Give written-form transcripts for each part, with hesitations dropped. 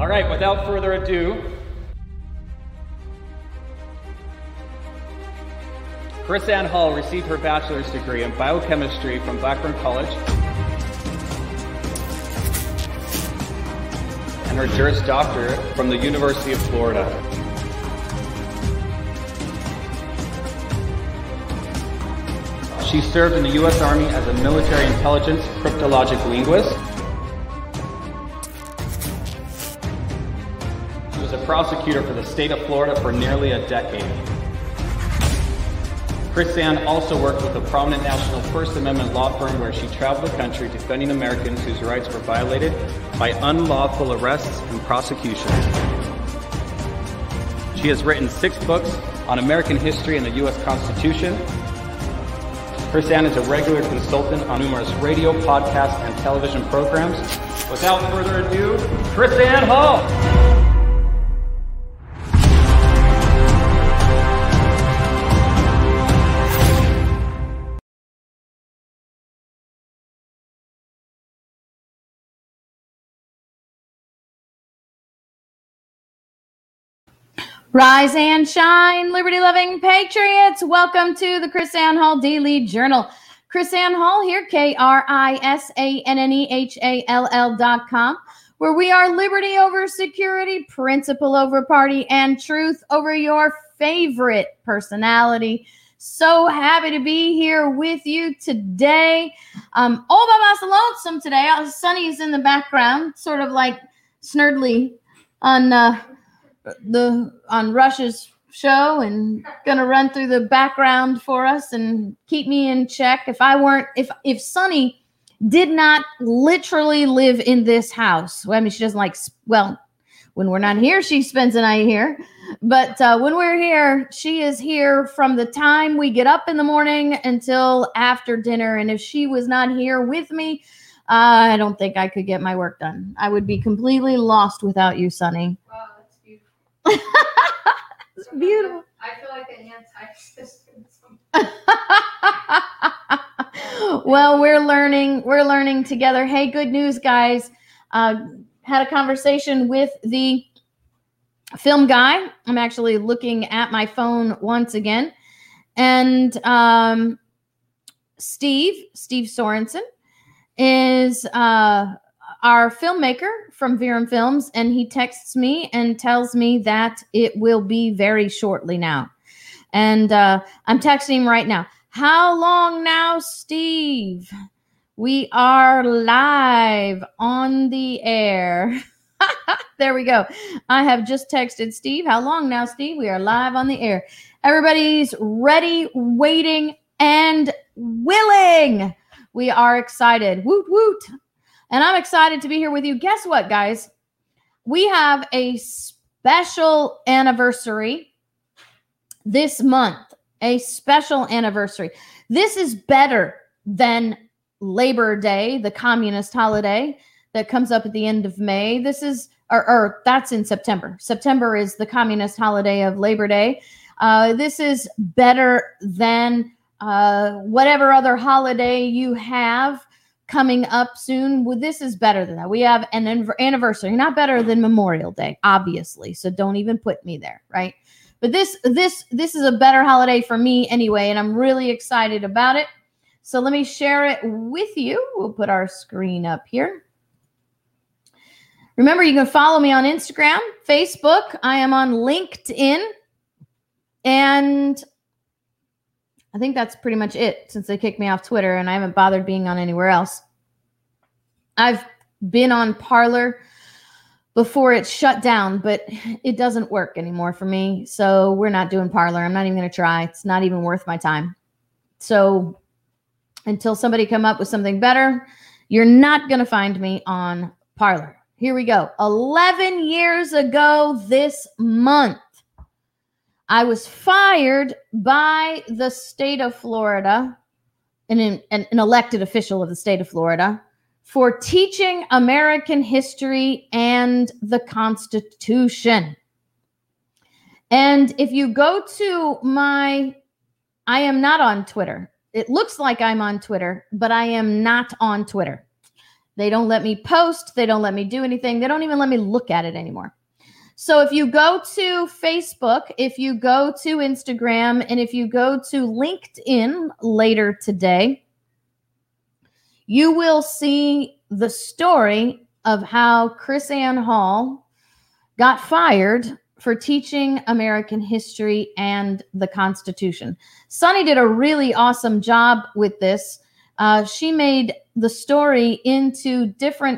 All right, without further ado, KrisAnne Hall received her bachelor's degree in biochemistry from Blackburn College and her Juris Doctorate from the University of Florida. She served in the U.S. Army as a military intelligence cryptologic linguist. She was a prosecutor for the state of Florida for nearly a decade. KrisAnne also worked with a prominent national First Amendment law firm where she traveled the country defending Americans whose rights were violated by unlawful arrests and prosecutions. She has written 6 books on American history and the U.S. Constitution. KrisAnne is a regular consultant on numerous radio, podcast, and television programs. Without further ado, KrisAnne Hall! Rise and shine, liberty-loving patriots. Welcome to the KrisAnne Hall Daily Journal. KrisAnne Hall here, KrisAnnehall.com, where we are liberty over security, principle over party, and truth over your favorite personality. So happy to be here with you today. All by myself, lonesome today. Sunny's in the background, sort of like Snerdley on Rush's show, and gonna run through the background for us and keep me in check. If Sunny did not literally live in this house, well, I mean, she doesn't when we're not here, she spends the night here. But when we're here, she is here from the time we get up in the morning until after dinner. And if she was not here with me, I don't think I could get my work done. I would be completely lost without you, Sunny. Wow, that's beautiful. It's beautiful. I feel like an anti-system. Well, we're learning together. Hey, good news, guys. Had a conversation with the film guy. I'm actually looking at my phone once again. And Steve Sorensen is our filmmaker from Virum Films, and he texts me and tells me that it will be very shortly now. And I'm texting him right now. How long now, Steve? We are live on the air. There we go. I have just texted Steve. How long now, Steve? We are live on the air. Everybody's ready, waiting, and willing. We are excited. Woot, woot. And I'm excited to be here with you. Guess what, guys? We have a special anniversary this month. A special anniversary. This is better than Labor Day, the communist holiday that comes up at the end of May. This is, or that's in September. September is the communist holiday of Labor Day. This is better than whatever other holiday you have coming up soon. Well, this is better than that. We have an anniversary, not better than Memorial Day, obviously. So don't even put me there, right? But this is a better holiday for me anyway, and I'm really excited about it. So let me share it with you. We'll put our screen up here. Remember, you can follow me on Instagram, Facebook. I am on LinkedIn. And I think that's pretty much it since they kicked me off Twitter, and I haven't bothered being on anywhere else. I've been on Parler before it shut down, but it doesn't work anymore for me. So we're not doing Parler. I'm not even going to try. It's not even worth my time. So until somebody come up with something better, you're not going to find me on Parler. Here we go. 11 years ago this month, I was fired by the state of Florida, an elected official of the state of Florida, for teaching American history and the Constitution. And if you go to I am not on Twitter. It looks like I'm on Twitter, but I am not on Twitter. They don't let me post. They don't let me do anything. They don't even let me look at it anymore. So if you go to Facebook, if you go to Instagram, and if you go to LinkedIn later today, you will see the story of how KrisAnne Hall got fired for teaching American history and the Constitution. Sunny did a really awesome job with this. She made the story into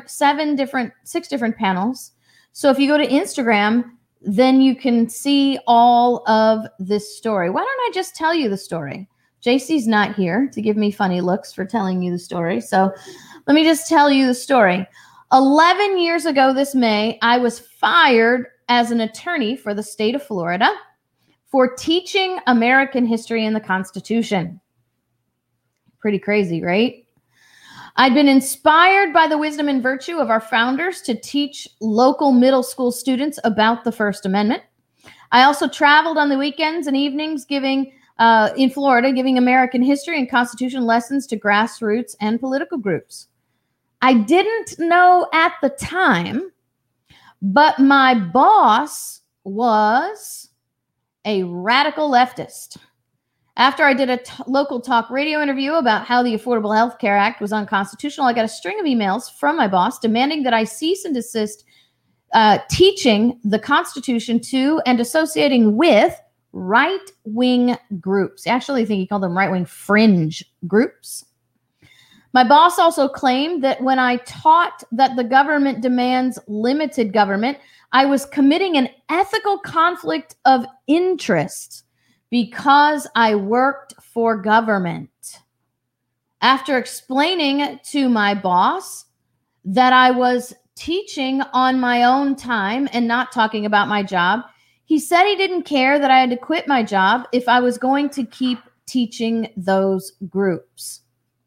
six different panels. So if you go to Instagram, then you can see all of this story. Why don't I just tell you the story? JC's not here to give me funny looks for telling you the story. So let me just tell you the story. 11 years ago this May, I was fired as an attorney for the state of Florida for teaching American history and the Constitution. Pretty crazy, right? I'd been inspired by the wisdom and virtue of our founders to teach local middle school students about the First Amendment. I also traveled on the weekends and evenings in Florida, giving American history and Constitution lessons to grassroots and political groups. I didn't know at the time, but my boss was a radical leftist. After I did a local talk radio interview about how the Affordable Health Care Act was unconstitutional, I got a string of emails from my boss demanding that I cease and desist teaching the Constitution to and associating with right-wing groups. I actually think he called them right-wing fringe groups. My boss also claimed that when I taught that the government demands limited government, I was committing an ethical conflict of interest because I worked for government. After explaining to my boss that I was teaching on my own time and not talking about my job, he said he didn't care that I had to quit my job if I was going to keep teaching those groups.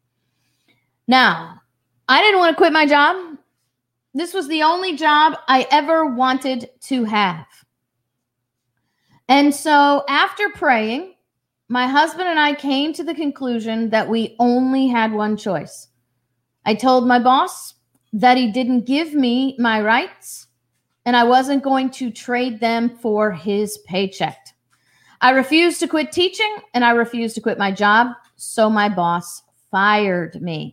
Now, I didn't want to quit my job. This was the only job I ever wanted to have. And so after praying, my husband and I came to the conclusion that we only had one choice. I told my boss that he didn't give me my rights and I wasn't going to trade them for his paycheck. I refused to quit teaching and I refused to quit my job, so my boss fired me.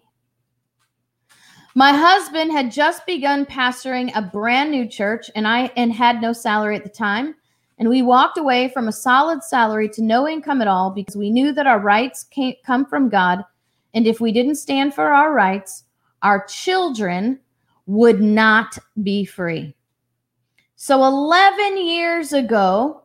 My husband had just begun pastoring a brand new church and had no salary at the time. And we walked away from a solid salary to no income at all because we knew that our rights come from God. And if we didn't stand for our rights, our children would not be free. So 11 years ago,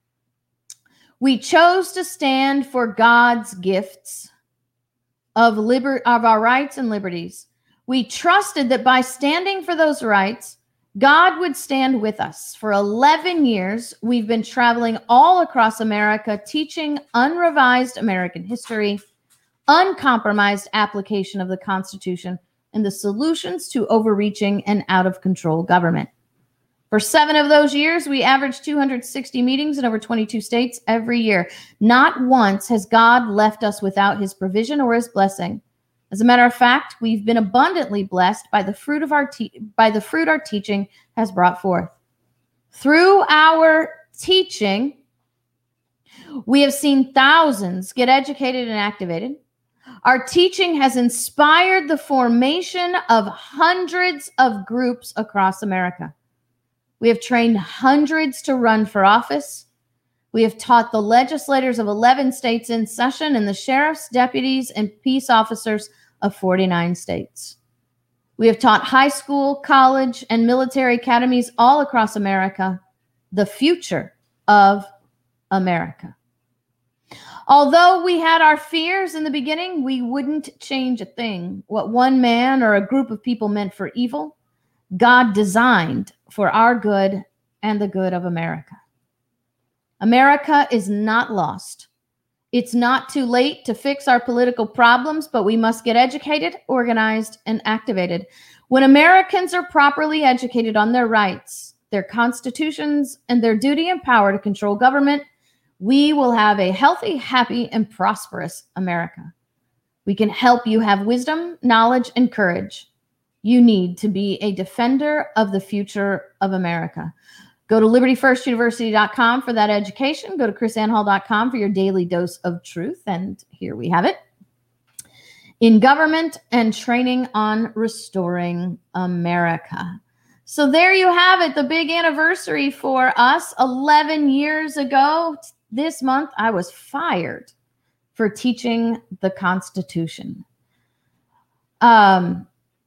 we chose to stand for God's gifts of our rights and liberties. We trusted that by standing for those rights, God would stand with us. For 11 years, we've been traveling all across America, teaching unrevised American history, uncompromised application of the Constitution, and the solutions to overreaching and out-of-control government. For 7 of those years, we averaged 260 meetings in over 22 states every year. Not once has God left us without his provision or his blessing. As a matter of fact, we've been abundantly blessed by the fruit of our teaching has brought forth. Through our teaching, we have seen thousands get educated and activated. Our teaching has inspired the formation of hundreds of groups across America. We have trained hundreds to run for office. We have taught the legislators of 11 states in session and the sheriffs, deputies, and peace officers of 49 states. We have taught high school, college, and military academies all across America the future of America. Although we had our fears in the beginning, we wouldn't change a thing. What one man or a group of people meant for evil, God designed for our good and the good of America. America is not lost. It's not too late to fix our political problems, but we must get educated, organized, and activated. When Americans are properly educated on their rights, their constitutions, and their duty and power to control government, we will have a healthy, happy, and prosperous America. We can help you have wisdom, knowledge, and courage. you need to be a defender of the future of America. Go to libertyfirstuniversity.com for that education. Go to chrisannhall.com for your daily dose of truth. And here we have it. In government and training on restoring America. So there you have it, the big anniversary for us. 11 years ago this month, I was fired for teaching the Constitution. So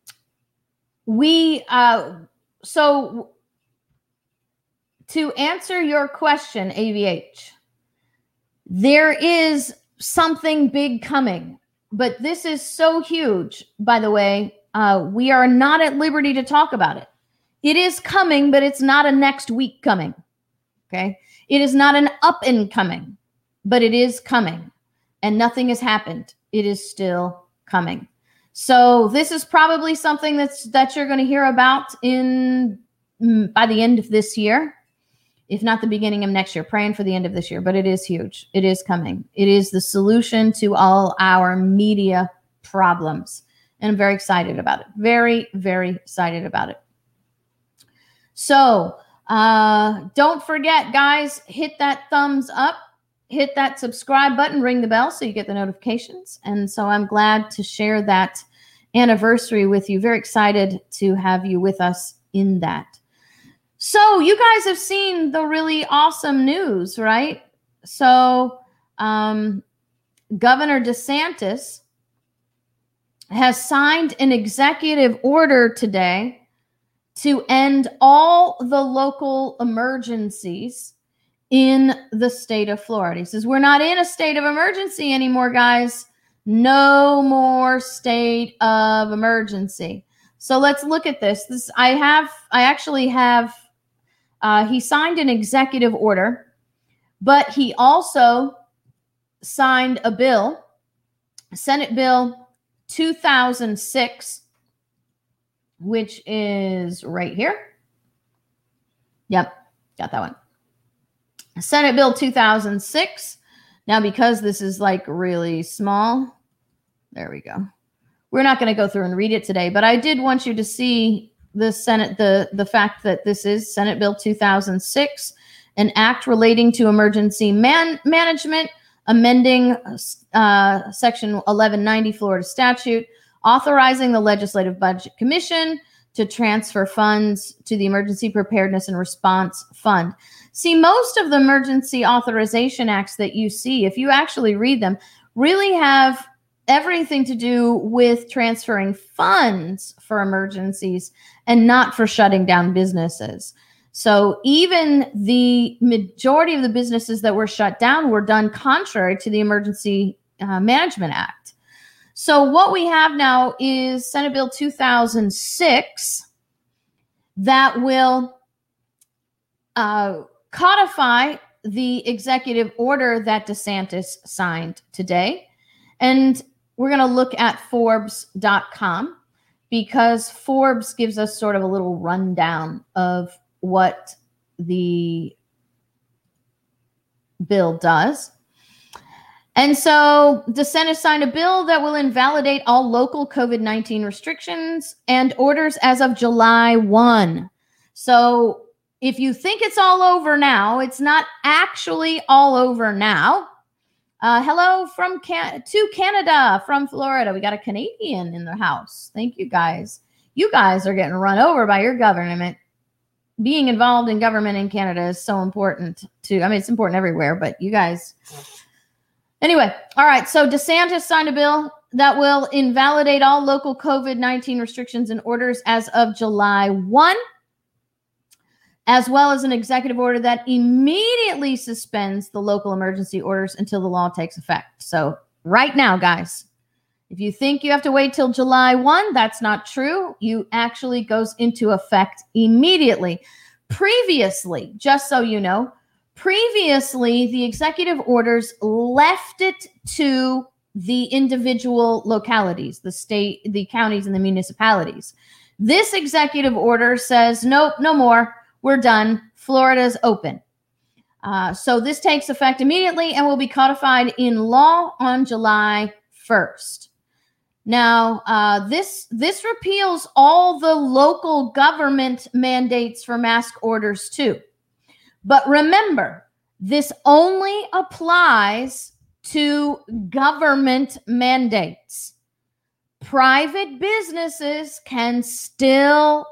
to answer your question, AVH, there is something big coming. But this is so huge, by the way, we are not at liberty to talk about it. It is coming, but it's not a next week coming, okay? It is not an up and coming, but it is coming. And nothing has happened. It is still coming. So this is probably something that you're going to hear about by the end of this year, if not the beginning of next year. Praying for the end of this year, but it is huge. It is coming. It is the solution to all our media problems. And I'm very excited about it. Very, very excited about it. So don't forget, guys, hit that thumbs up, hit that subscribe button, ring the bell so you get the notifications. And so I'm glad to share that anniversary with you. Very excited to have you with us in that. So you guys have seen the really awesome news, right? So Governor DeSantis has signed an executive order today to end all the local emergencies in the state of Florida. He says, we're not in a state of emergency anymore, guys. No more state of emergency. So let's look at this. I actually have he signed an executive order, but he also signed a bill, Senate Bill 2006, which is right here. Yep, got that one. Senate Bill 2006. Now, because this is like really small, there we go. We're not going to go through and read it today, but I did want you to see the Senate, the fact that this is Senate Bill 2006, an act relating to emergency management, amending Section 1190 Florida statute, authorizing the Legislative Budget Commission to transfer funds to the Emergency Preparedness and Response Fund. See, most of the emergency authorization acts that you see, if you actually read them, really have everything to do with transferring funds for emergencies and not for shutting down businesses. So even the majority of the businesses that were shut down were done contrary to the Emergency Management Act. So what we have now is Senate Bill 2006 that will codify the executive order that DeSantis signed today. And we're going to look at Forbes.com because Forbes gives us sort of a little rundown of what the bill does. And so DeSantis signed a bill that will invalidate all local COVID-19 restrictions and orders as of July 1. So if you think it's all over now, it's not actually all over now. Hello to Canada from Florida. We got a Canadian in the house. Thank you, guys. You guys are getting run over by your government. Being involved in government in Canada is so important too. I mean, it's important everywhere, but you guys. Anyway, all right. So DeSantis signed a bill that will invalidate all local COVID-19 restrictions and orders as of July 1, as well as an executive order that immediately suspends the local emergency orders until the law takes effect. So right now, guys, if you think you have to wait till July 1, that's not true. You actually goes into effect immediately. Previously, just so you know, the executive orders left it to the individual localities, the state, the counties, and the municipalities. This executive order says, nope, no more. We're done. Florida's open. So this takes effect immediately and will be codified in law on July 1st. Now, this repeals all the local government mandates for mask orders too. But remember, this only applies to government mandates. Private businesses can still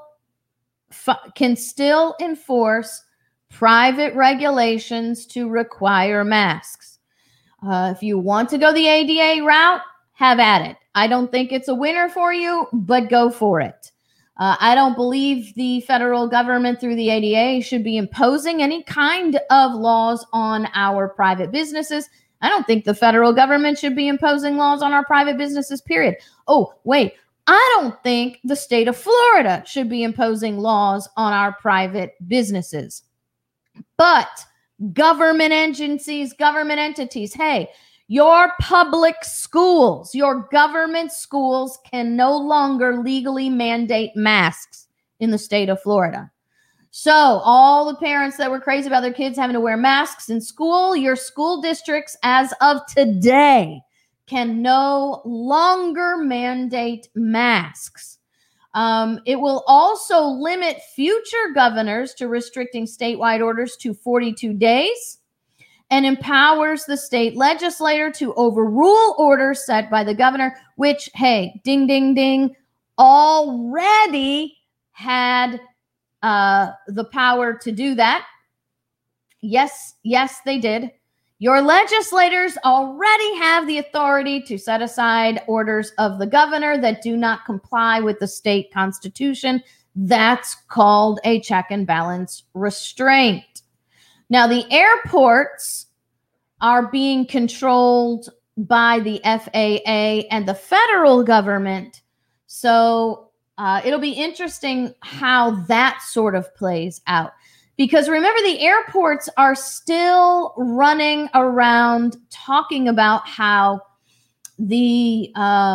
enforce private regulations to require masks. If you want to go the ADA route, have at it. I don't think it's a winner for you, but go for it. I don't believe the federal government through the ADA should be imposing any kind of laws on our private businesses. I don't think the federal government should be imposing laws on our private businesses, period. Oh, wait. I don't think the state of Florida should be imposing laws on our private businesses. But government agencies, government entities, hey, your public schools, your government schools can no longer legally mandate masks in the state of Florida. So all the parents that were crazy about their kids having to wear masks in school, your school districts as of today can no longer mandate masks. It will also limit future governors to restricting statewide orders to 42 days and empowers the state legislature to overrule orders set by the governor, which, hey, ding, ding, ding, already had the power to do that. Yes, they did. Your legislators already have the authority to set aside orders of the governor that do not comply with the state constitution. That's called a check and balance restraint. Now, the airports are being controlled by the FAA and the federal government. So it'll be interesting how that sort of plays out. Because remember, the airports are still running around talking about how the,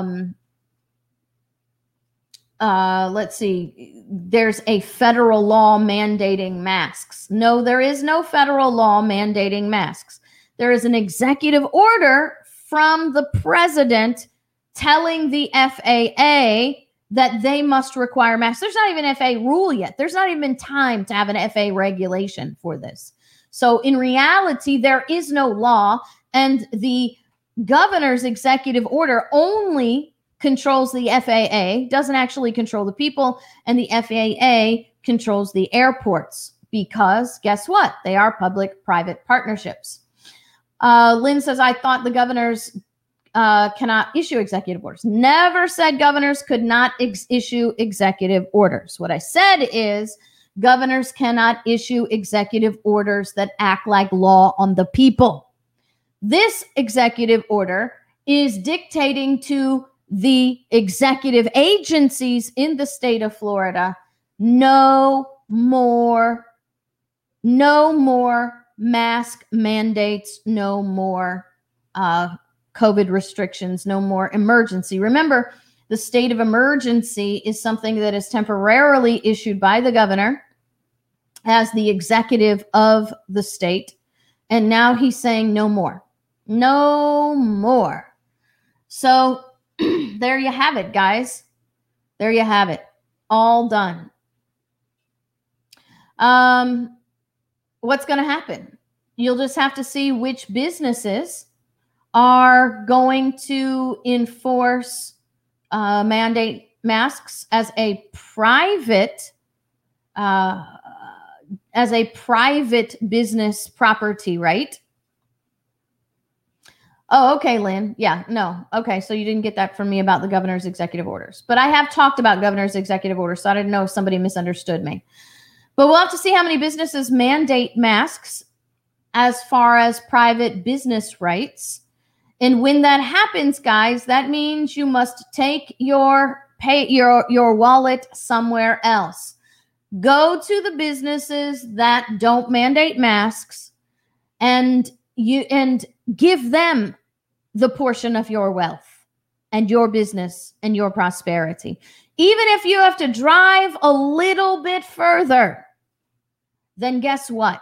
there's a federal law mandating masks. No, there is no federal law mandating masks. There is an executive order from the president telling the FAA that they must require masks. There's not even an FAA rule yet. There's not even time to have an FAA regulation for this. So in reality, there is no law, and the governor's executive order only controls the FAA, doesn't actually control the people, and the FAA controls the airports because guess what? They are public-private partnerships. Lynn says, I thought the governors cannot issue executive orders. Never said governors could not issue executive orders. What I said is governors cannot issue executive orders that act like law on the people. This executive order is dictating to the executive agencies in the state of Florida, no more mask mandates, no more COVID restrictions, no more emergency. Remember, the state of emergency is something that is temporarily issued by the governor as the executive of the state. And now he's saying no more. No more. So there you have it, guys. There you have it. All done. What's going to happen? You'll just have to see which businesses are going to enforce mandate masks as a private business property, right? Oh, okay, Lynn. Yeah, no. Okay, so you didn't get that from me about the governor's executive orders. But I have talked about governor's executive orders, so I didn't know if somebody misunderstood me. But we'll have to see how many businesses mandate masks as far as private business rights. And when that happens, guys, that means you must take your wallet somewhere else. Go to the businesses that don't mandate masks and give them the portion of your wealth and your business and your prosperity. Even if you have to drive a little bit further, then guess what?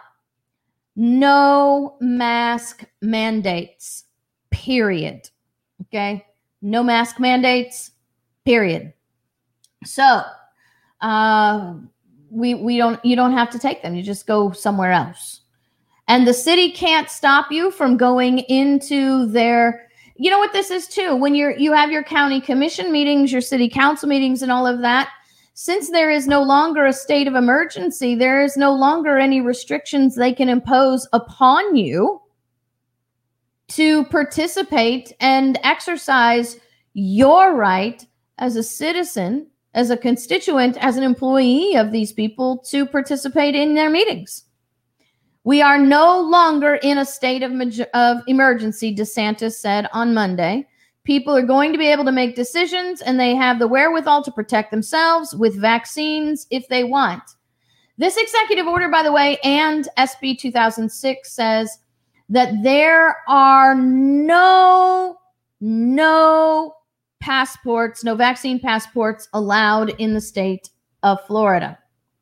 No mask mandates, period. Okay? No mask mandates, period. So you don't have to take them. You just go somewhere else. And the city can't stop you from going into their, you know what this is too, when you have your county commission meetings, your city council meetings and all of that, since there is no longer a state of emergency, there is no longer any restrictions they can impose upon you to participate and exercise your right as a citizen, as a constituent, as an employee of these people to participate in their meetings. We are no longer in a state of emergency, DeSantis said on Monday. People are going to be able to make decisions, and they have the wherewithal to protect themselves with vaccines if they want. This executive order, by the way, and SB 2006 says that there are no passports, no vaccine passports allowed in the state of Florida.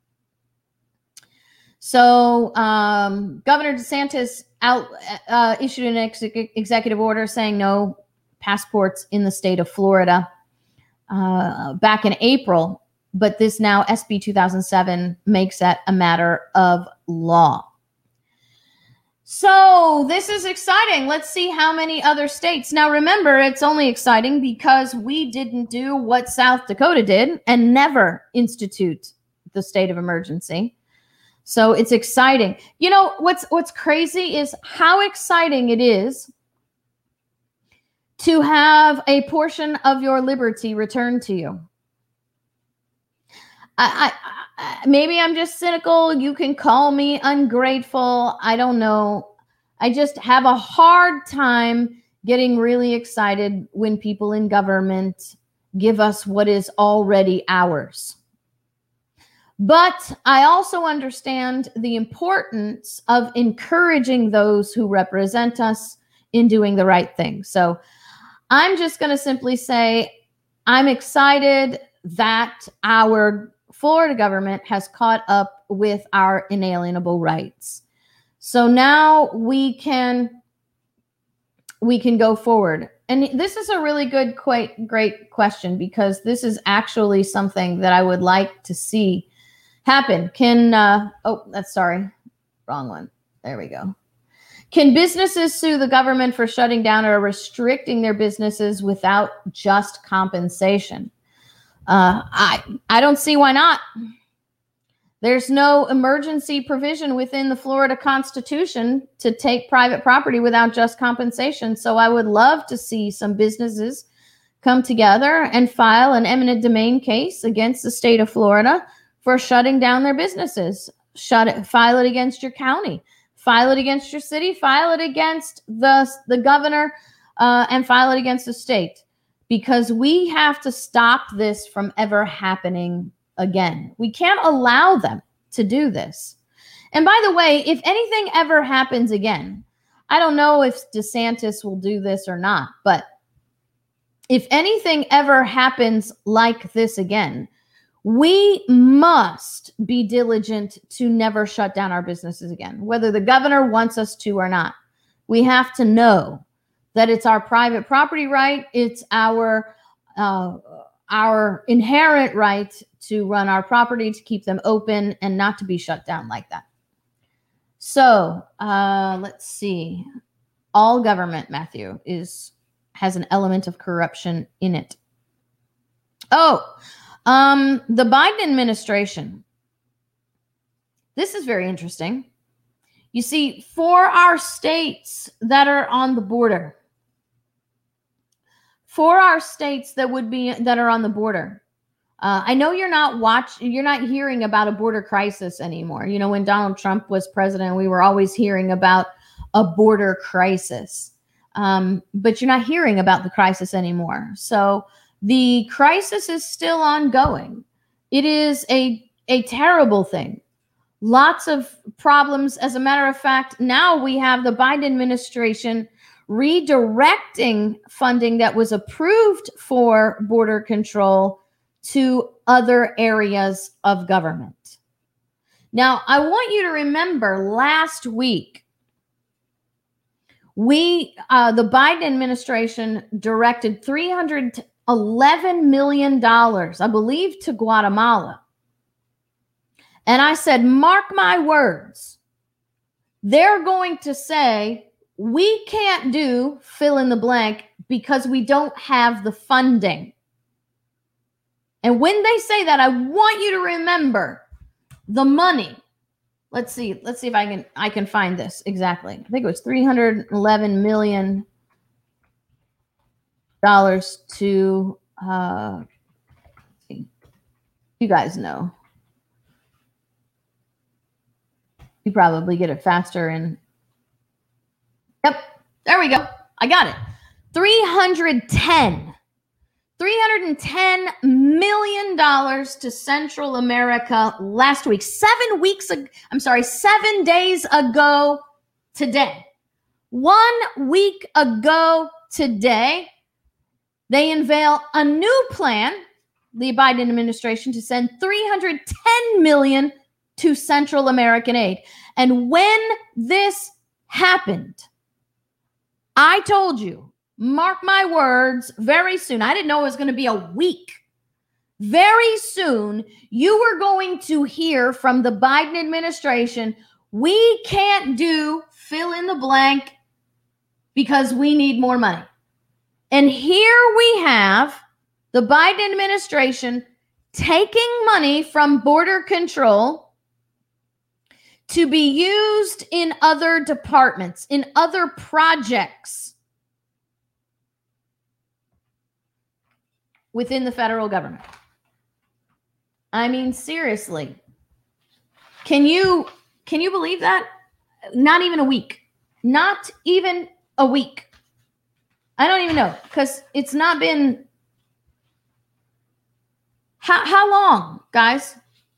So Governor DeSantis issued an executive order saying no passports in the state of Florida back in April, but this now SB 2007 makes that a matter of law. So this is exciting. Let's see how many other states. Now remember, it's only exciting because we didn't do what South Dakota did and never institute the state of emergency. So it's exciting. You know, what's crazy is how exciting it is to have a portion of your liberty returned to you. I maybe I'm just cynical. You can call me ungrateful. I don't know. I just have a hard time getting really excited when people in government give us what is already ours. But I also understand the importance of encouraging those who represent us in doing the right thing. So I'm just going to simply say I'm excited that our Florida government has caught up with our inalienable rights. So now we can go forward. And this is a really good, great question, because this is actually something that I would like to see happen. Wrong one. There we go. Can businesses sue the government for shutting down or restricting their businesses without just compensation? I don't see why not. There's no emergency provision within the Florida Constitution to take private property without just compensation. So I would love to see some businesses come together and file an eminent domain case against the state of Florida for shutting down their businesses. File it against your county, file it against your city, file it against the governor, and file it against the state, because we have to stop this from ever happening again. We can't allow them to do this. And by the way, if anything ever happens again, I don't know if DeSantis will do this or not, but if anything ever happens like this again, we must be diligent to never shut down our businesses again, whether the governor wants us to or not. We have to know that it's our private property right. It's our inherent right to run our property, to keep them open and not to be shut down like that. So let's see. All government, Matthew, has an element of corruption in it. The Biden administration. This is very interesting. You see, for our states that are on the border, that are on the border, I know you're not hearing about a border crisis anymore. You know, when Donald Trump was president, we were always hearing about a border crisis, but you're not hearing about the crisis anymore. So the crisis is still ongoing. It is a terrible thing. Lots of problems. As a matter of fact, now we have the Biden administration redirecting funding that was approved for border control to other areas of government. Now, I want you to remember last week The Biden administration directed $311 million, I believe, to Guatemala. And I said, mark my words, they're going to say, we can't do fill in the blank because we don't have the funding. And when they say that, I want you to remember the money. Let's see if I can find this exactly. I think it was $311 million to you guys know. You probably get it faster and yep, there we go. I got it. $310 million to Central America last week. 7 days ago today. 1 week ago today, they unveil a new plan, the Biden administration, to send $310 million to Central American aid. And when this happened, I told you, mark my words, very soon, I didn't know it was going to be a week. Very soon, you were going to hear from the Biden administration, we can't do fill in the blank because we need more money. And here we have the Biden administration taking money from border control to be used in other departments, in other projects within the federal government. I mean, seriously. Can you believe that? Not even a week. Not even a week. I don't even know, because it's not been how long, guys?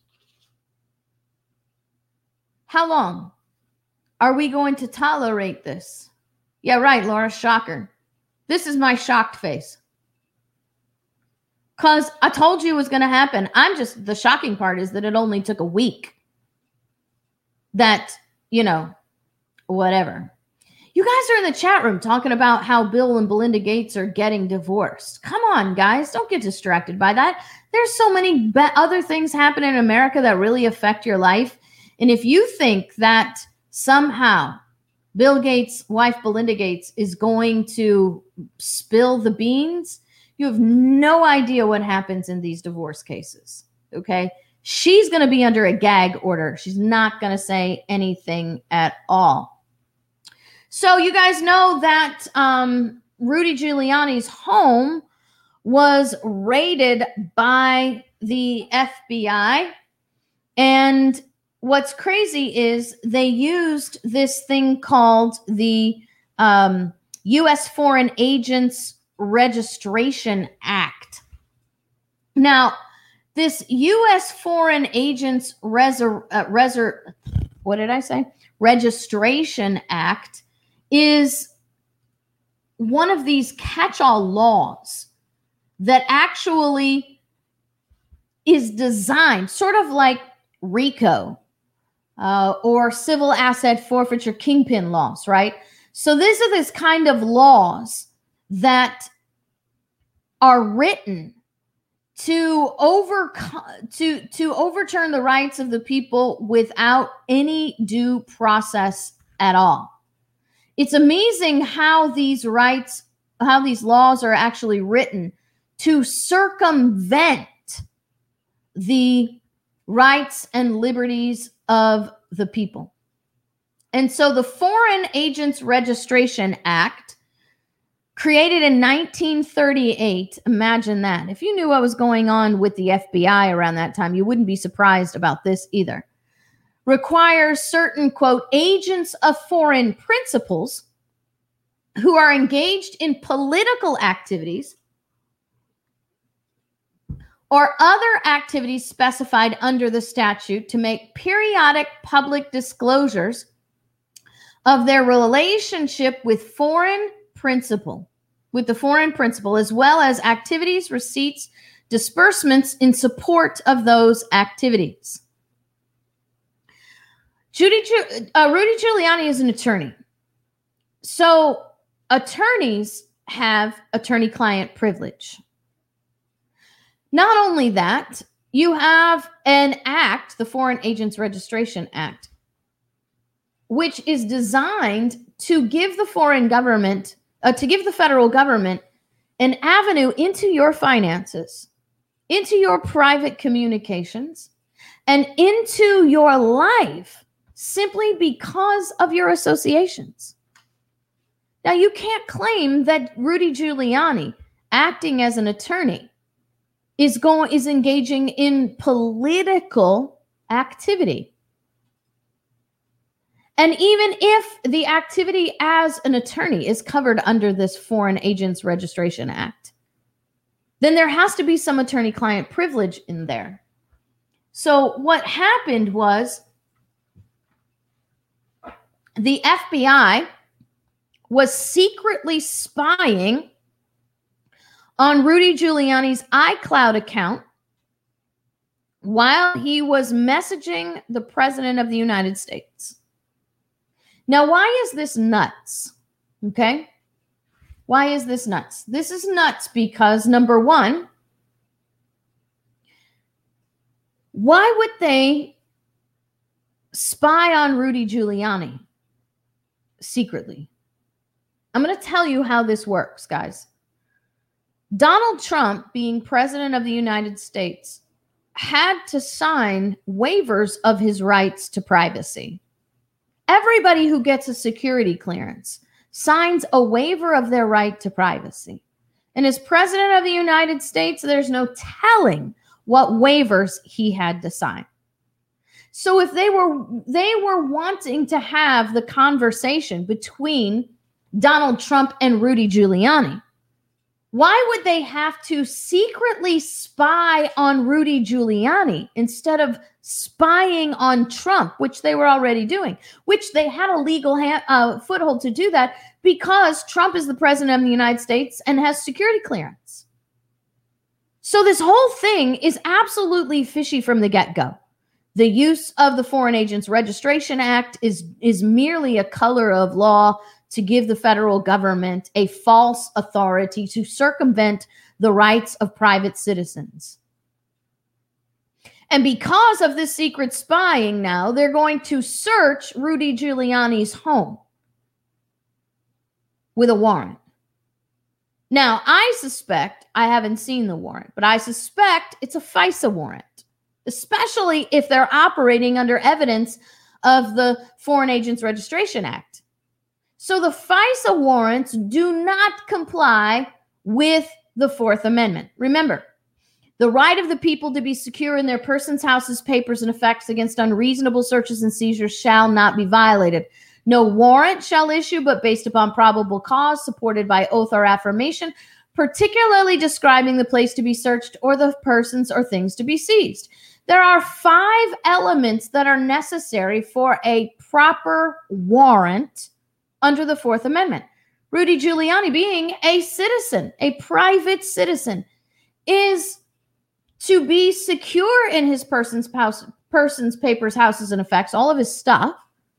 How long are we going to tolerate this? Yeah, right, Laura, shocker. This is my shocked face. Because I told you it was going to happen. The shocking part is that it only took a week. That, whatever. You guys are in the chat room talking about how Bill and Belinda Gates are getting divorced. Come on, guys. Don't get distracted by that. There's so many other things happening in America that really affect your life. And if you think that somehow Bill Gates' wife, Belinda Gates, is going to spill the beans, you have no idea what happens in these divorce cases, okay? She's going to be under a gag order. She's not going to say anything at all. So you guys know that Rudy Giuliani's home was raided by the FBI. And what's crazy is they used this thing called the U.S. Foreign Agents Registration Act. Now, this U.S. Foreign Agents Registration Act is one of these catch-all laws that actually is designed sort of like RICO or civil asset forfeiture kingpin laws, right? So these are this kind of laws that are written to overturn the rights of the people without any due process at all. It's amazing how these laws are actually written to circumvent the rights and liberties of the people. And so the Foreign Agents Registration Act, created in 1938, imagine that. If you knew what was going on with the FBI around that time, you wouldn't be surprised about this either. Requires certain, quote, agents of foreign principals who are engaged in political activities or other activities specified under the statute to make periodic public disclosures of their relationship with the foreign principal, as well as activities, receipts, disbursements in support of those activities. Rudy Giuliani is an attorney. So attorneys have attorney-client privilege. Not only that, you have an act, the Foreign Agents Registration Act, which is designed to give the foreign government, to give the federal government an avenue into your finances, into your private communications, and into your life simply because of your associations. Now, you can't claim that Rudy Giuliani, acting as an attorney, is engaging in political activity. And even if the activity as an attorney is covered under this Foreign Agents Registration Act, then there has to be some attorney-client privilege in there. So what happened was the FBI was secretly spying on Rudy Giuliani's iCloud account while he was messaging the President of the United States. Now, why is this nuts? Okay? Why is this nuts? This is nuts because, number one, why would they spy on Rudy Giuliani secretly? I'm going to tell you how this works, guys. Donald Trump, being president of the United States, had to sign waivers of his rights to privacy. Everybody who gets a security clearance signs a waiver of their right to privacy. And as president of the United States, there's no telling what waivers he had to sign. So if they were wanting to have the conversation between Donald Trump and Rudy Giuliani, why would they have to secretly spy on Rudy Giuliani instead of spying on Trump, which they were already doing, which they had a legal foothold to do that because Trump is the president of the United States and has security clearance. So this whole thing is absolutely fishy from the get-go. The use of the Foreign Agents Registration Act is merely a color of law to give the federal government a false authority to circumvent the rights of private citizens. And because of this secret spying now, they're going to search Rudy Giuliani's home with a warrant. Now, I suspect, I haven't seen the warrant, but I suspect it's a FISA warrant, especially if they're operating under evidence of the Foreign Agents Registration Act. So the FISA warrants do not comply with the Fourth Amendment. Remember, the right of the people to be secure in their persons, houses, papers, and effects against unreasonable searches and seizures shall not be violated. No warrant shall issue, but based upon probable cause, supported by oath or affirmation, particularly describing the place to be searched or the persons or things to be seized. There are 5 elements that are necessary for a proper warrant under the Fourth Amendment. Rudy Giuliani, being a citizen, a private citizen, is to be secure in his persons, papers, houses, and effects, all of his stuff,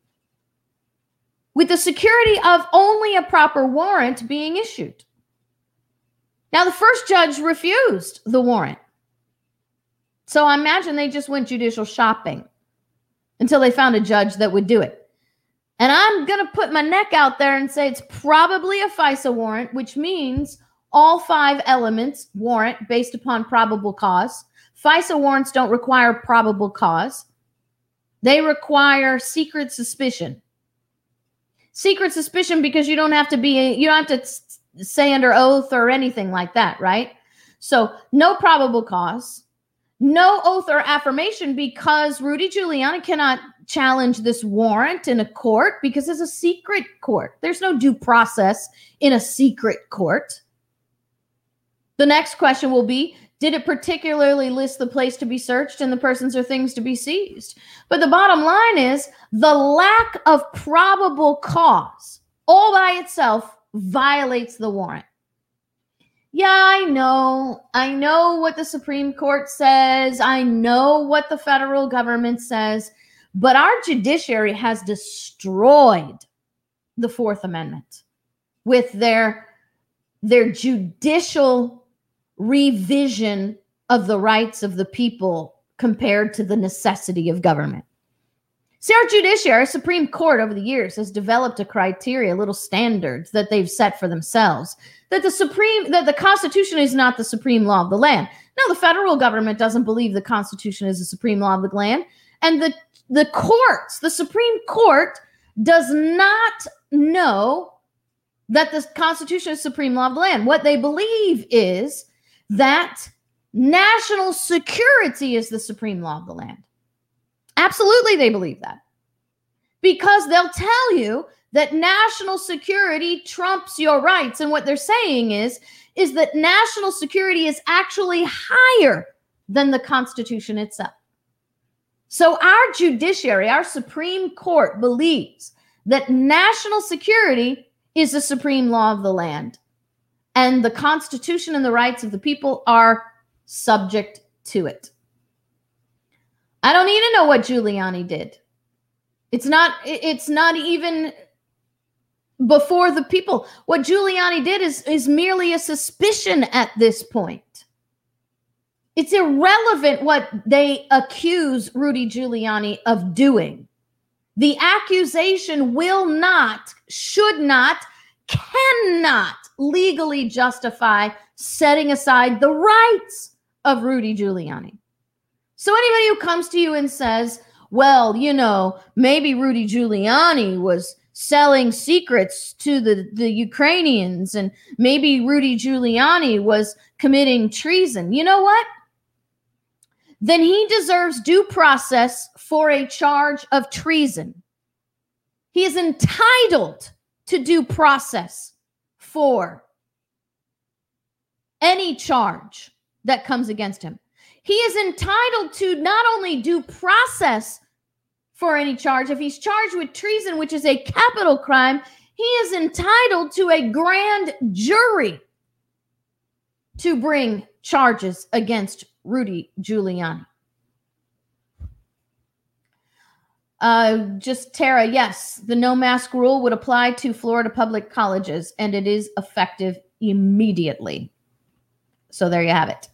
with the security of only a proper warrant being issued. Now, the first judge refused the warrant. So I imagine they just went judicial shopping until they found a judge that would do it. And I'm going to put my neck out there and say it's probably a FISA warrant, which means all 5 elements warrant based upon probable cause. FISA warrants don't require probable cause. They require secret suspicion. Secret suspicion because you don't have to say under oath or anything like that, right? So no probable cause, no oath or affirmation because Rudy Giuliani cannot challenge this warrant in a court because it's a secret court. There's no due process in a secret court. The next question will be, did it particularly list the place to be searched and the persons or things to be seized? But the bottom line is the lack of probable cause all by itself violates the warrant. Yeah, I know what the Supreme Court says. I know what the federal government says. But our judiciary has destroyed the Fourth Amendment with their judicial revision of the rights of the people compared to the necessity of government. See, our judiciary, our Supreme Court over the years has developed a criteria, little standards that they've set for themselves, that the Constitution is not the supreme law of the land. Now, the federal government doesn't believe the Constitution is the supreme law of the land, and the courts, the Supreme Court, does not know that the Constitution is supreme law of the land. What they believe is that national security is the supreme law of the land. Absolutely, they believe that. Because they'll tell you that national security trumps your rights. And what they're saying is that national security is actually higher than the Constitution itself. So our judiciary, our Supreme Court, believes that national security is the supreme law of the land, and the Constitution and the rights of the people are subject to it. I don't need to know what Giuliani did. It's not even before the people. What Giuliani did is merely a suspicion at this point. It's irrelevant what they accuse Rudy Giuliani of doing. The accusation will not, should not, cannot legally justify setting aside the rights of Rudy Giuliani. So anybody who comes to you and says, well, you know, maybe Rudy Giuliani was selling secrets to the Ukrainians, and maybe Rudy Giuliani was committing treason, you know what? Then he deserves due process for a charge of treason. He is entitled to due process for any charge that comes against him. He is entitled to not only due process for any charge. If he's charged with treason, which is a capital crime, he is entitled to a grand jury to bring charges against Rudy Giuliani. Just Tara, yes, the no mask rule would apply to Florida public colleges, and it is effective immediately. So there you have it.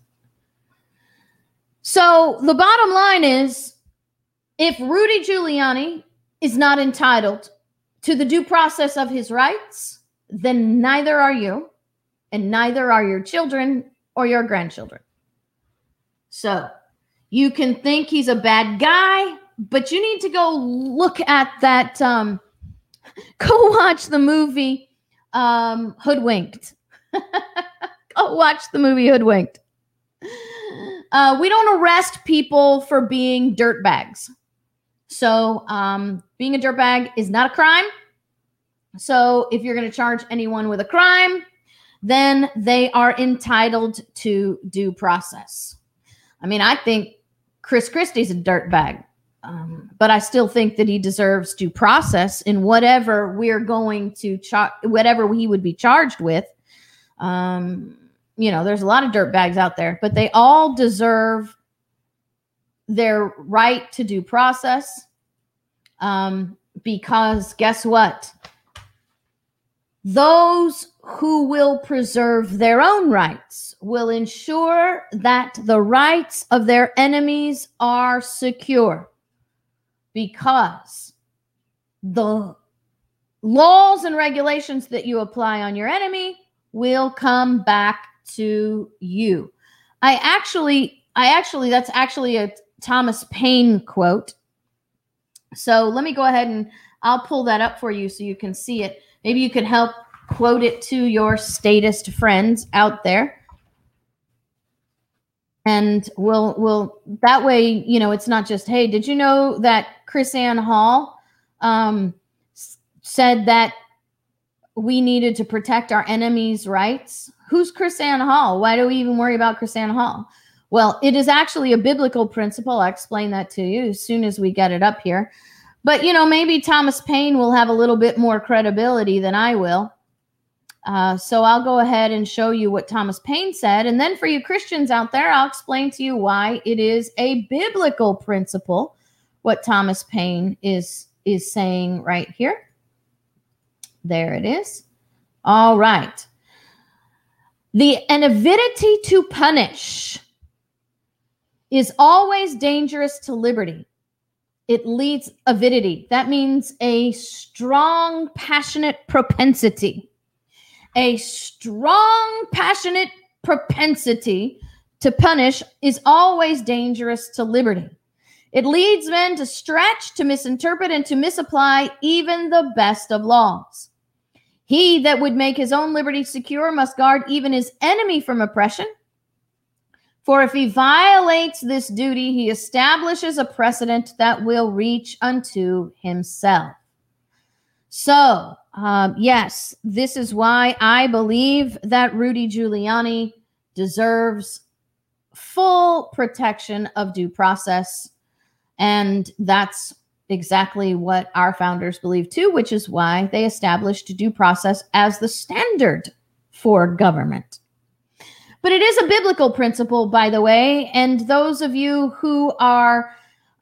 So the bottom line is, if Rudy Giuliani is not entitled to the due process of his rights, then neither are you, and neither are your children or your grandchildren. So you can think he's a bad guy, but you need to go look at that. Go watch the movie Hoodwinked. Go watch the movie Hoodwinked. We don't arrest people for being dirtbags. So being a dirtbag is not a crime. So if you're going to charge anyone with a crime, then they are entitled to due process. I mean, I think Chris Christie's a dirtbag, but I still think that he deserves due process in whatever we're going to whatever he would be charged with. You know, there's a lot of dirtbags out there, but they all deserve their right to due process. Because guess what? Those who will preserve their own rights will ensure that the rights of their enemies are secure, because the laws and regulations that you apply on your enemy will come back to you. That's actually a Thomas Paine quote. So let me go ahead and I'll pull that up for you so you can see it. Maybe you could help quote it to your statist friends out there. And we'll that way, you know, it's not just, hey, did you know that KrisAnne Hall said that we needed to protect our enemies' rights? Who's KrisAnne Hall? Why do we even worry about KrisAnne Hall? Well, it is actually a biblical principle. I'll explain that to you as soon as we get it up here. But, you know, maybe Thomas Paine will have a little bit more credibility than I will. So I'll go ahead and show you what Thomas Paine said. And then for you Christians out there, I'll explain to you why it is a biblical principle, what Thomas Paine is saying right here. There it is. All right. An avidity to punish is always dangerous to liberty. It leads avidity. That means a strong, passionate propensity. A strong, passionate propensity to punish is always dangerous to liberty. It leads men to stretch, to misinterpret, and to misapply even the best of laws. He that would make his own liberty secure must guard even his enemy from oppression. For if he violates this duty, he establishes a precedent that will reach unto himself. So, yes, this is why I believe that Rudy Giuliani deserves full protection of due process. And that's exactly what our founders believe too, which is why they established due process as the standard for government. But it is a biblical principle, by the way, and those of you who are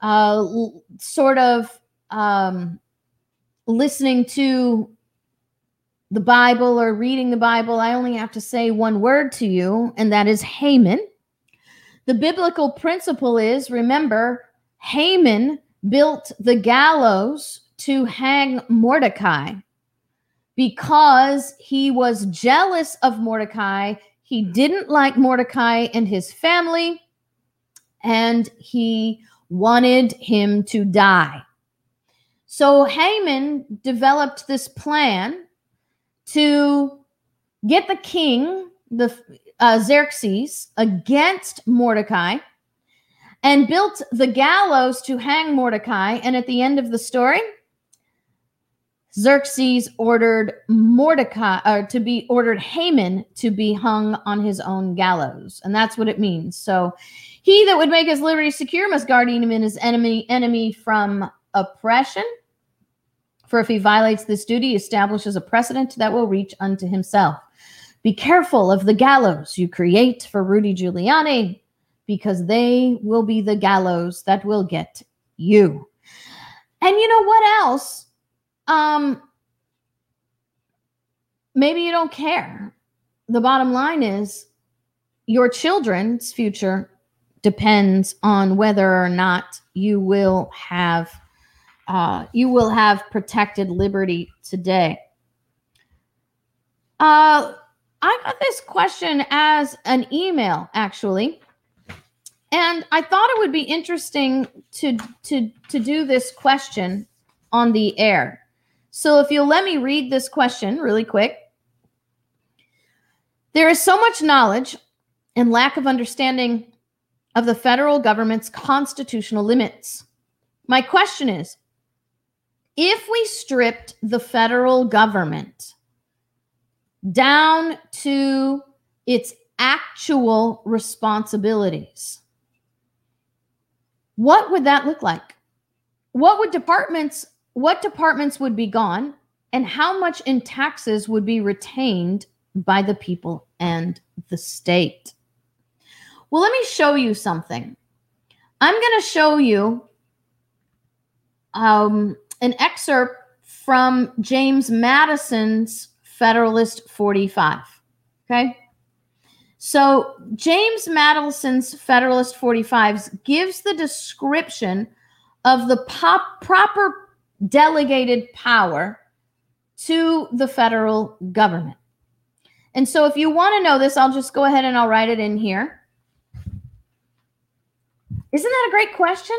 listening to the Bible or reading the Bible, I only have to say one word to you, and that is Haman. The biblical principle is, remember, Haman built the gallows to hang Mordecai because he was jealous of Mordecai. He didn't like Mordecai and his family, and he wanted him to die. So Haman developed this plan to get the king, Xerxes, against Mordecai, and built the gallows to hang Mordecai. And at the end of the story, Xerxes ordered Haman to be hung on his own gallows. And that's what it means. So he that would make his liberty secure must guard him and his enemy from oppression. For if he violates this duty, he establishes a precedent that will reach unto himself. Be careful of the gallows you create for Rudy Giuliani, because they will be the gallows that will get you. And you know what else? Maybe you don't care. The bottom line is your children's future depends on whether or not you will have protected liberty today. I got this question as an email, actually, and I thought it would be interesting to do this question on the air. So if you'll let me read this question really quick. There is so much knowledge and lack of understanding of the federal government's constitutional limits. My question is, if we stripped the federal government down to its actual responsibilities, what would that look like? What departments would be gone, and how much in taxes would be retained by the people and the state? Well, let me show you something. I'm going to show you an excerpt from James Madison's Federalist 45. Okay? So James Madison's Federalist 45 gives the description of the proper delegated power to the federal government. And so if you want to know this, I'll just go ahead and I'll write it in here. Isn't that a great question?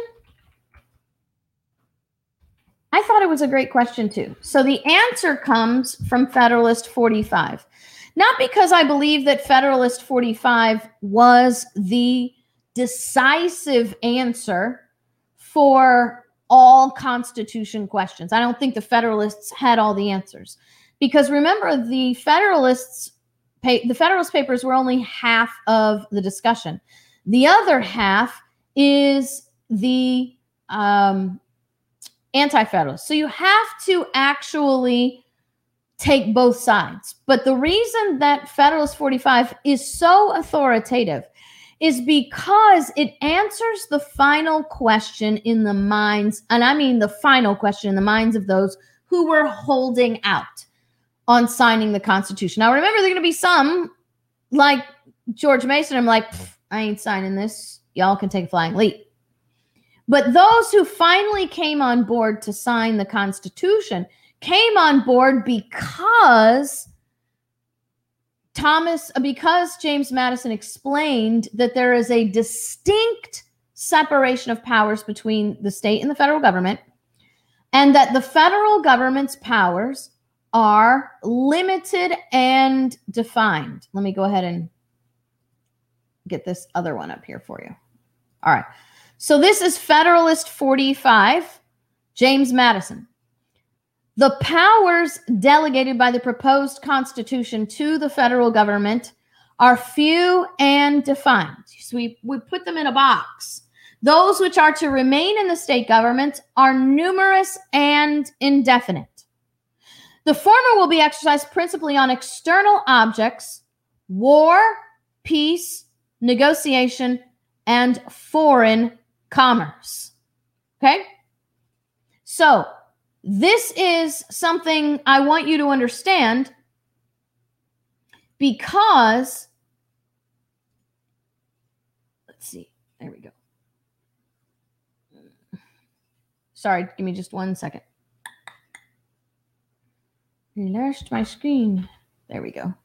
I thought it was a great question too. So the answer comes from Federalist 45. Not because I believe that Federalist 45 was the decisive answer for all Constitution questions. I don't think the Federalists had all the answers. Because remember, the Federalist Papers were only half of the discussion. The other half is the Anti-Federalists. So you have to actually take both sides. But the reason that Federalist 45 is so authoritative is because it answers the final question in the minds, and I mean the final question in the minds of those who were holding out. on signing the Constitution. Now, remember, there are going to be some, like George Mason, I'm like, I ain't signing this. Y'all can take a flying leap. But those who finally came on board to sign the Constitution came on board because James Madison explained that there is a distinct separation of powers between the state and the federal government, and that the federal government's powers are limited and defined. Let me go ahead and get this other one up here for you. All right. So this is Federalist 45, James Madison. The powers delegated by the proposed Constitution to the federal government are few and defined. So we put them in a box. Those which are to remain in the state government are numerous and indefinite. The former will be exercised principally on external objects, war, peace, negotiation, and foreign commerce. Okay? So this is something I want you to understand, because, let's see, there we go. Sorry, give me just 1 second. I lost my screen. There we go.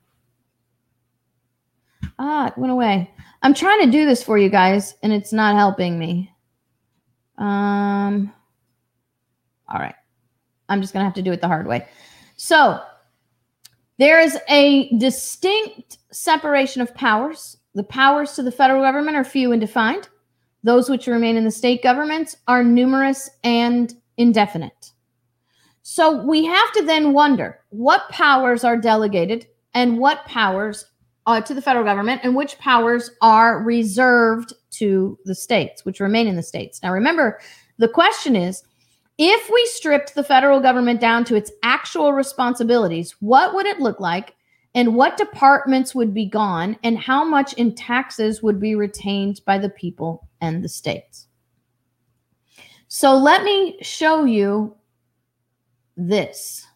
It went away. I'm trying to do this for you guys, and it's not helping me. All right. I'm just going to have to do it the hard way. So there is a distinct separation of powers. The powers to the federal government are few and defined. Those which remain in the state governments are numerous and indefinite. So we have to then wonder what powers are delegated and what powers to the federal government and which powers are reserved to the states, which remain in the states. Now, remember, the question is, if we stripped the federal government down to its actual responsibilities, what would it look like, and what departments would be gone, and how much in taxes would be retained by the people and the states? So let me show you this.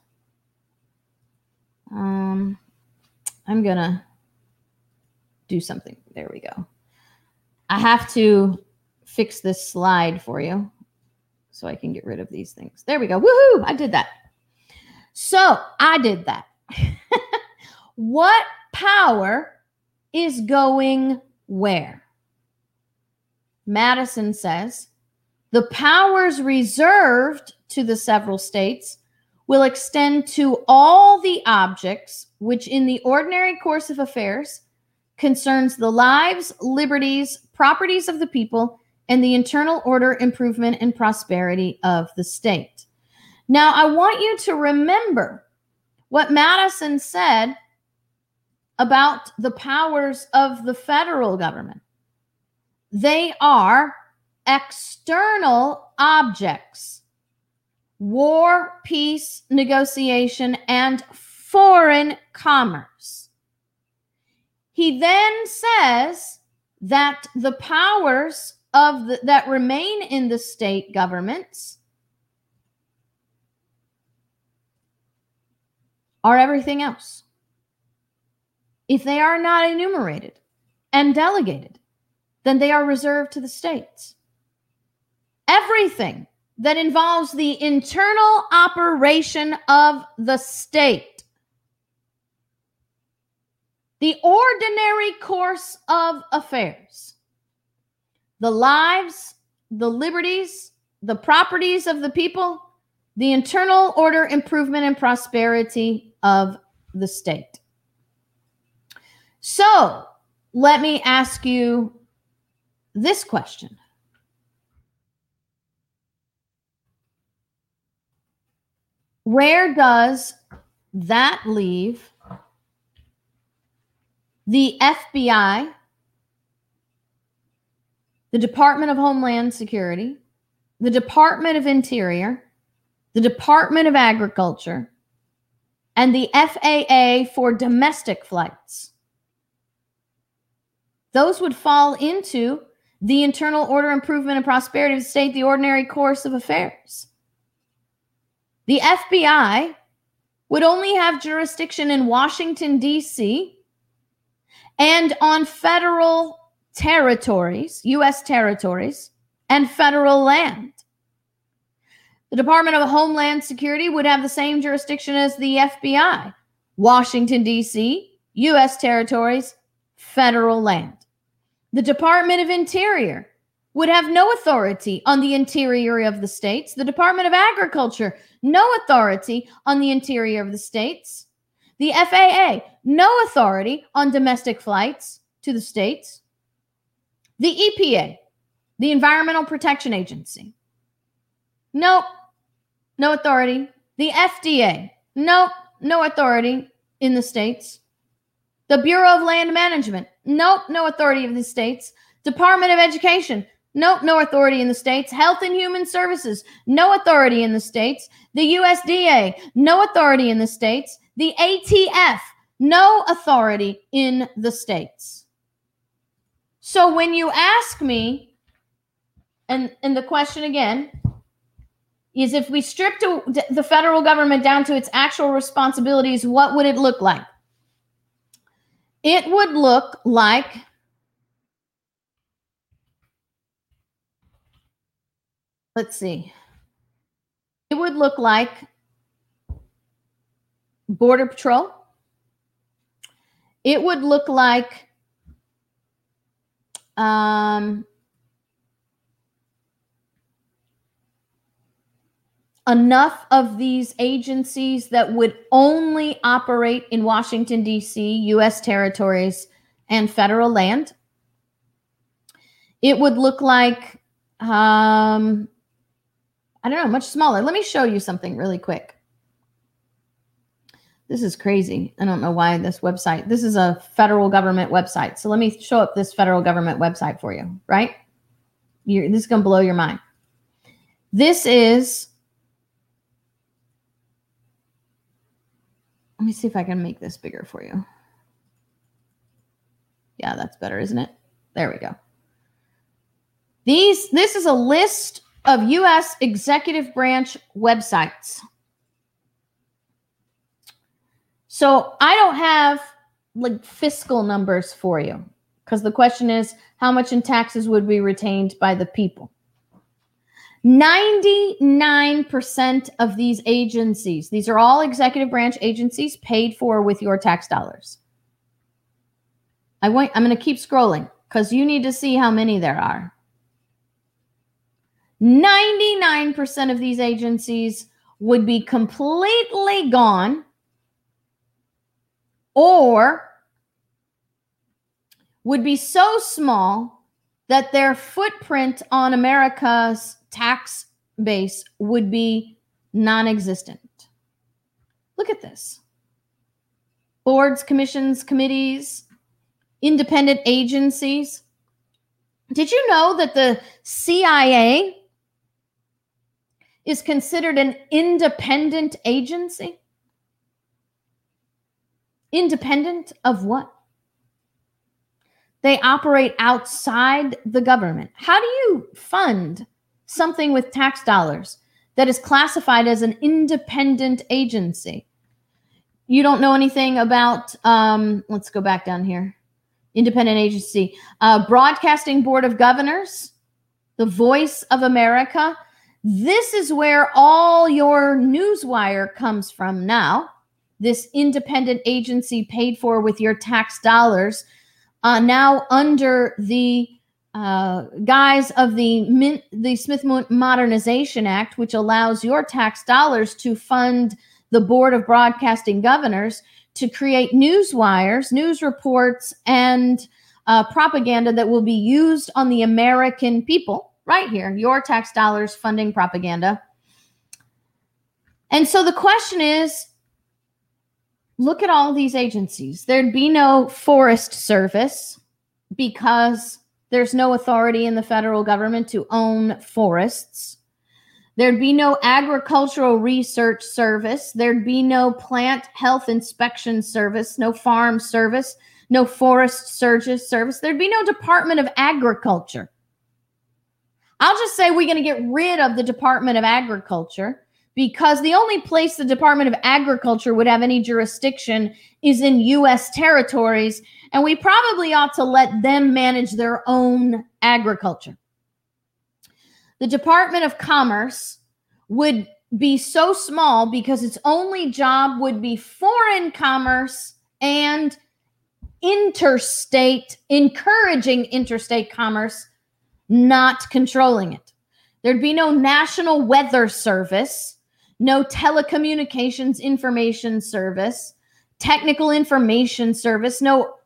I'm going to do something. There we go. I have to fix this slide for you so I can get rid of these things. There we go. Woohoo! I did that. So I did that. What power is going where? Madison says the powers reserved to the several states will extend to all the objects which in the ordinary course of affairs concerns the lives, liberties, properties of the people, and the internal order, improvement, and prosperity of the state. Now, I want you to remember what Madison said about the powers of the federal government. They are external objects: war, peace, negotiation, and foreign commerce. He then says that the powers that remain in the state governments are everything else. If they are not enumerated and delegated, then they are reserved to the states. Everything that involves the internal operation of the state, the ordinary course of affairs, the lives, the liberties, the properties of the people, the internal order, improvement, and prosperity of the state. So, let me ask you this question. Where does that leave the FBI, the Department of Homeland Security, the Department of Interior, the Department of Agriculture, and the FAA for domestic flights? Those would fall into the internal order, improvement, and prosperity of the state, the ordinary course of affairs. The FBI would only have jurisdiction in Washington, D.C., and on federal territories, U.S. territories, and federal land. The Department of Homeland Security would have the same jurisdiction as the FBI, Washington, D.C., U.S. territories, federal land. The Department of Interior would have no authority on the interior of the states. The Department of Agriculture, no authority on the interior of the states. The FAA, no authority on domestic flights to the states. The EPA, the Environmental Protection Agency, no authority. The FDA, no authority in the states. The Bureau of Land Management, no authority of the states. Department of Education, no authority in the states. Health and Human Services, no authority in the states. The USDA, no authority in the states. The ATF, no authority in the states. So when you ask me, and the question again is, if we strip the federal government down to its actual responsibilities, what would it look like? It would look like let's see. It would look like Border Patrol. It would look like enough of these agencies that would only operate in Washington, D.C., U.S. territories, and federal land. It would look like, I don't know, much smaller. Let me show you something really quick. This is crazy. I don't know why this website, this is a federal government website. So let me show up this federal government website for you, right? This is going to blow your mind. This is, let me see if I can make this bigger for you. Yeah, that's better, isn't it? There we go. This is a list of U.S. executive branch websites. So I don't have like fiscal numbers for you, because the question is, how much in taxes would be retained by the people? 99% of these agencies, these are all executive branch agencies paid for with your tax dollars. I'm going to keep scrolling because you need to see how many there are. 99% of these agencies would be completely gone, or would be so small that their footprint on America's tax base would be non-existent. Look at this. Boards, commissions, committees, independent agencies. Did you know that the CIA is considered an independent agency? Independent of what? They operate outside the government. How do you fund something with tax dollars that is classified as an independent agency? You don't know anything about, let's go back down here. Independent agency. Broadcasting Board of Governors, the Voice of America. This is where all your newswire comes from now. This independent agency paid for with your tax dollars, now under the guise of the Smith Modernization Act, which allows your tax dollars to fund the Board of Broadcasting Governors to create news wires, news reports, and propaganda that will be used on the American people, right here, your tax dollars funding propaganda. And so the question is, look at all these agencies. There'd be no Forest Service because there's no authority in the federal government to own forests. There'd be no Agricultural Research Service. There'd be no Plant Health Inspection Service, no Farm Service, no Forest Service. There'd be no Department of Agriculture. I'll just say we're going to get rid of the Department of Agriculture because the only place the Department of Agriculture would have any jurisdiction is in U.S. territories, and we probably ought to let them manage their own agriculture. The Department of Commerce would be so small because its only job would be foreign commerce and encouraging interstate commerce, not controlling it. There'd be no National Weather Service, no Telecommunications Information Service, Technical Information Service,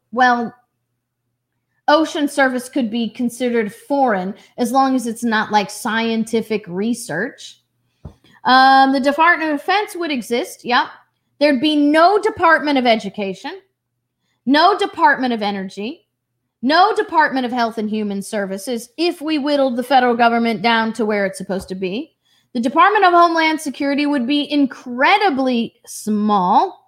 Ocean Service could be considered foreign as long as it's not like scientific research. The Department of Defense would exist. Yep. There'd be no Department of Education, no Department of Energy, no Department of Health and Human Services if we whittled the federal government down to where it's supposed to be. The Department of Homeland Security would be incredibly small.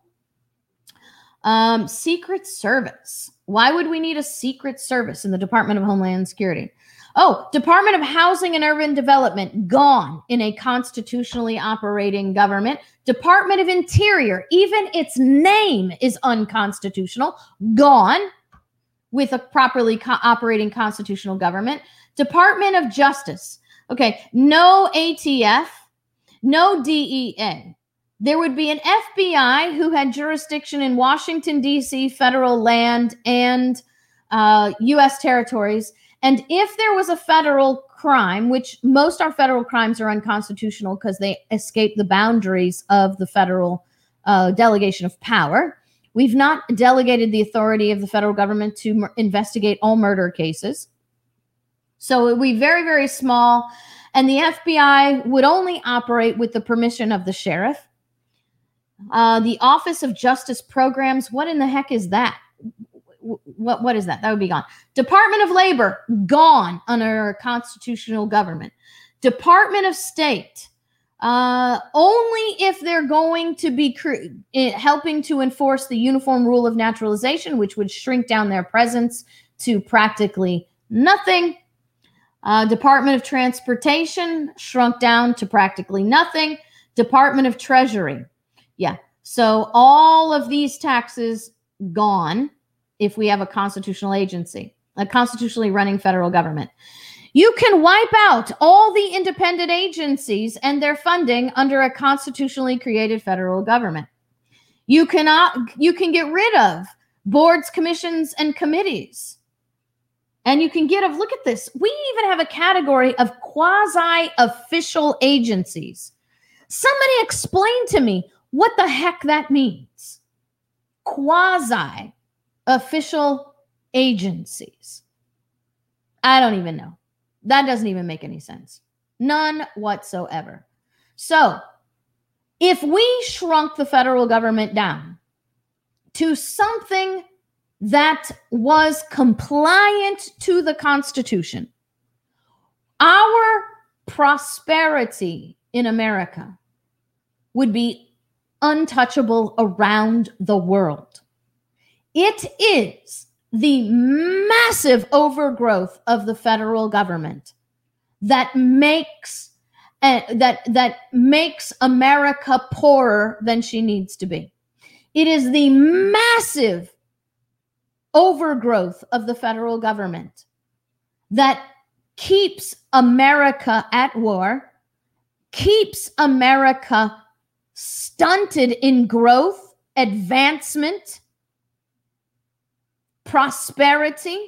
Secret Service. Why would we need a Secret Service in the Department of Homeland Security? Oh, Department of Housing and Urban Development, gone in a constitutionally operating government. Department of Interior, even its name is unconstitutional, gone with a properly operating constitutional government. Department of Justice. Okay, no ATF, no DEA. There would be an FBI who had jurisdiction in Washington, D.C., federal land, and U.S. territories. And if there was a federal crime, which most our federal crimes are unconstitutional because they escape the boundaries of the federal delegation of power, we've not delegated the authority of the federal government to investigate all murder cases. So it would be very, very small. And the FBI would only operate with the permission of the sheriff. The Office of Justice Programs, what in the heck is that? What is that? That would be gone. Department of Labor, gone under a constitutional government. Department of State, only if they're going to be helping to enforce the Uniform Rule of Naturalization, which would shrink down their presence to practically nothing. Department of Transportation, shrunk down to practically nothing. Department of Treasury. Yeah. So all of these taxes gone if we have a constitutional agency, a constitutionally running federal government. You can wipe out all the independent agencies and their funding under a constitutionally created federal government. You can get rid of boards, commissions, and committees. And you can look at this. We even have a category of quasi-official agencies. Somebody explain to me what the heck that means. Quasi-official agencies. I don't even know. That doesn't even make any sense. None whatsoever. So, if we shrunk the federal government down to something that was compliant to the Constitution, our prosperity in America would be untouchable around the world. It is the massive overgrowth of the federal government that makes America poorer than she needs to be. It is the massive overgrowth of the federal government that keeps America at war, keeps America stunted in growth, advancement, prosperity.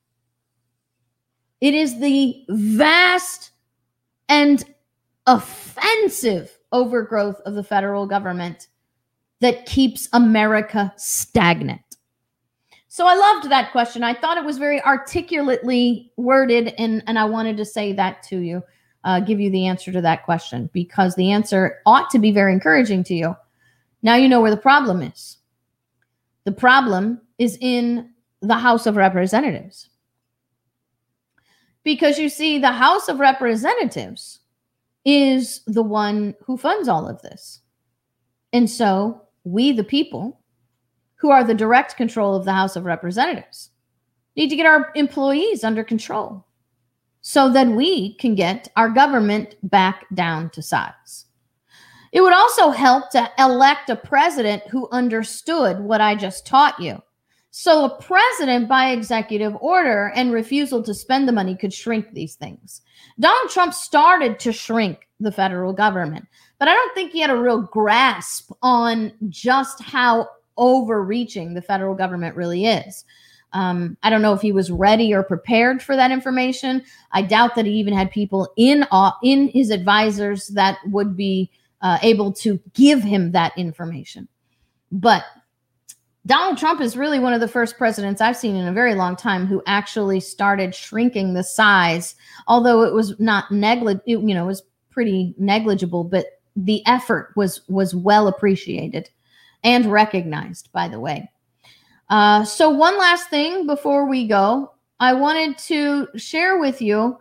It is the vast and offensive overgrowth of the federal government that keeps America stagnant. So I loved that question. I thought it was very articulately worded, and I wanted to say that to you, give you the answer to that question, because the answer ought to be very encouraging to you. Now you know where the problem is. The problem is in the House of Representatives. Because you see, the House of Representatives is the one who funds all of this. And so we, the people, who are the direct control of the House of Representatives, need to get our employees under control so that we can get our government back down to size. It would also help to elect a president who understood what I just taught you. So a president by executive order and refusal to spend the money could shrink these things. Donald Trump started to shrink the federal government, but I don't think he had a real grasp on just how overreaching the federal government really is. I don't know if he was ready or prepared for that information. I doubt that he even had people in his advisors that would be able to give him that information. But Donald Trump is really one of the first presidents I've seen in a very long time who actually started shrinking the size, although it was not it was pretty negligible, but the effort was well appreciated and recognized, by the way. So one last thing before we go, I wanted to share with you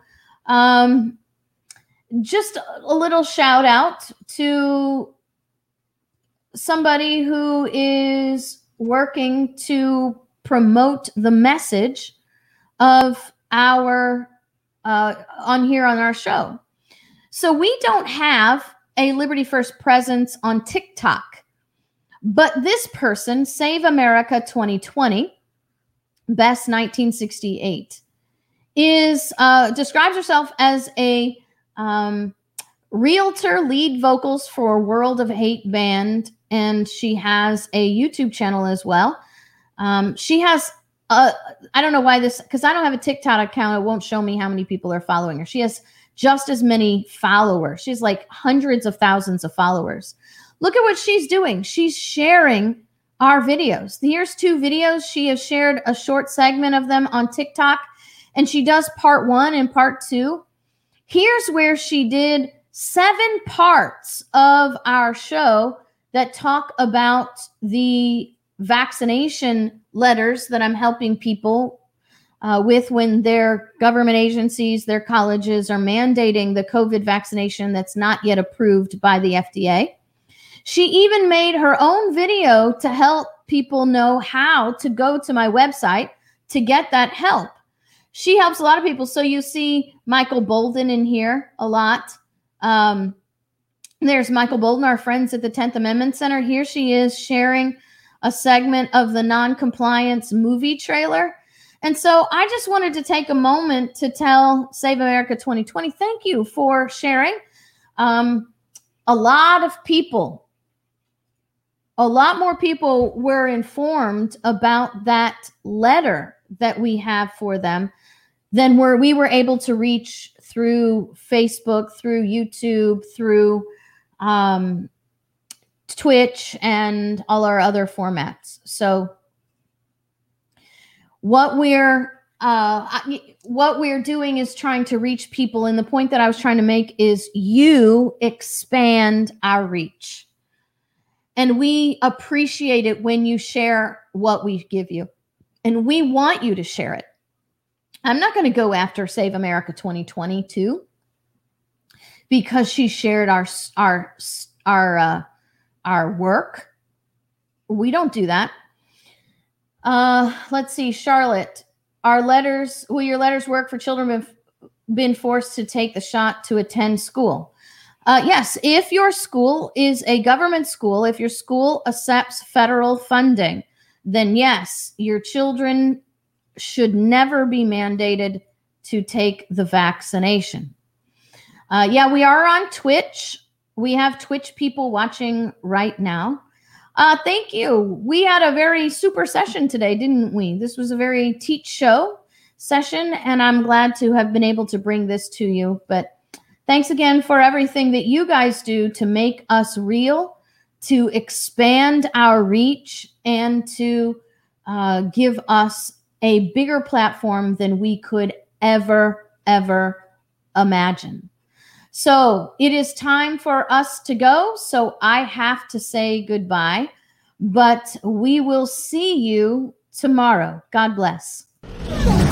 just a little shout out to somebody who is working to promote the message of our on our show. So we don't have a Liberty First presence on TikTok, but this person, Save America 2020, Best 1968, is describes herself as a realtor, lead vocals for World of Hate band, and she has a YouTube channel as well. She has I don't know why this, because I don't have a TikTok account. It won't show me how many people are following her. She has just as many followers. She's like hundreds of thousands of followers. Look at what she's doing. She's sharing our videos. Here's 2 videos. She has shared a short segment of them on TikTok, and she does part 1 and part 2. Here's where she did 7 parts of our show that talk about the vaccination letters that I'm helping people with when their government agencies, their colleges are mandating the COVID vaccination that's not yet approved by the FDA. She even made her own video to help people know how to go to my website to get that help. She helps a lot of people. So you see Michael Bolden in here a lot. There's Michael Bolden, our friends at the 10th Amendment Center. Here she is sharing a segment of the non-compliance movie trailer. And so I just wanted to take a moment to tell Save America 2020, thank you for sharing. A lot more people were informed about that letter that we have for them than we were able to reach through Facebook, through YouTube, through Twitch, and all our other formats. So what we're doing is trying to reach people. And the point that I was trying to make is you expand our reach. And we appreciate it when you share what we give you. And we want you to share it. I'm not going to go after Save America 2022 because she shared our work. We don't do that. Let's see, Charlotte. Will your letters work for children who've been forced to take the shot to attend school? Yes, if your school is a government school, if your school accepts federal funding, then yes, your children should never be mandated to take the vaccination. Yeah, we are on Twitch. We have Twitch people watching right now. Thank you. We had a very super session today, didn't we? This was a very teach show session, and I'm glad to have been able to bring this to you. But thanks again for everything that you guys do to make us real, to expand our reach, and to give us a bigger platform than we could ever imagine. So it is time for us to go. So I have to say goodbye, but we will see you tomorrow. God bless.